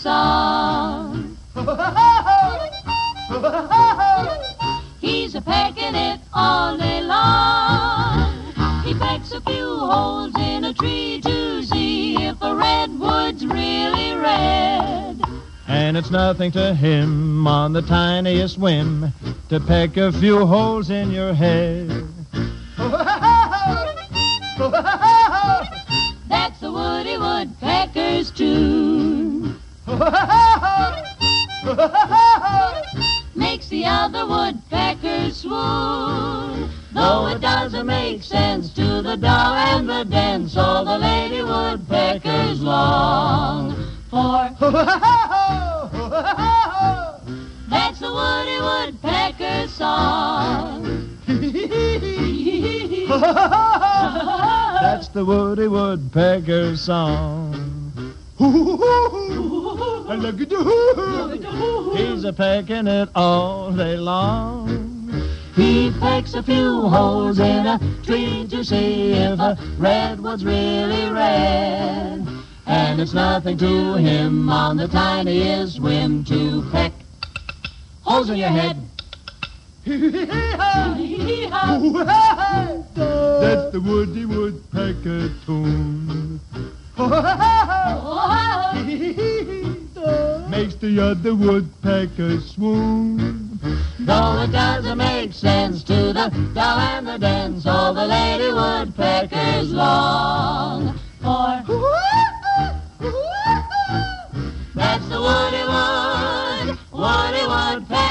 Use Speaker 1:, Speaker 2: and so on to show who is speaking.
Speaker 1: song. He's a pecking it all day long. He pecks a few holes in a tree to see if a redwood's really red.
Speaker 2: And it's nothing to him on the tiniest whim to peck a few holes in your head.
Speaker 1: That's the Woody Woodpecker's tune. Makes the other woodpeckers swoon. Though it doesn't make sense to the doll and the dance, all the lady woodpeckers long for. That's the Woody Woodpecker's song.
Speaker 2: That's the Woody Woodpecker's song. He's a pecking it all day long.
Speaker 1: He pecks a few holes in a tree to see if a redwood's really red. And it's nothing to him on the tiniest whim to peck holes in your head.
Speaker 2: That's the Woody Woodpecker tune. Makes the other woodpeckers swoon.
Speaker 1: Though it doesn't make sense to the doll and the dance, all the lady woodpeckers long for. That's the Woody Woodpecker.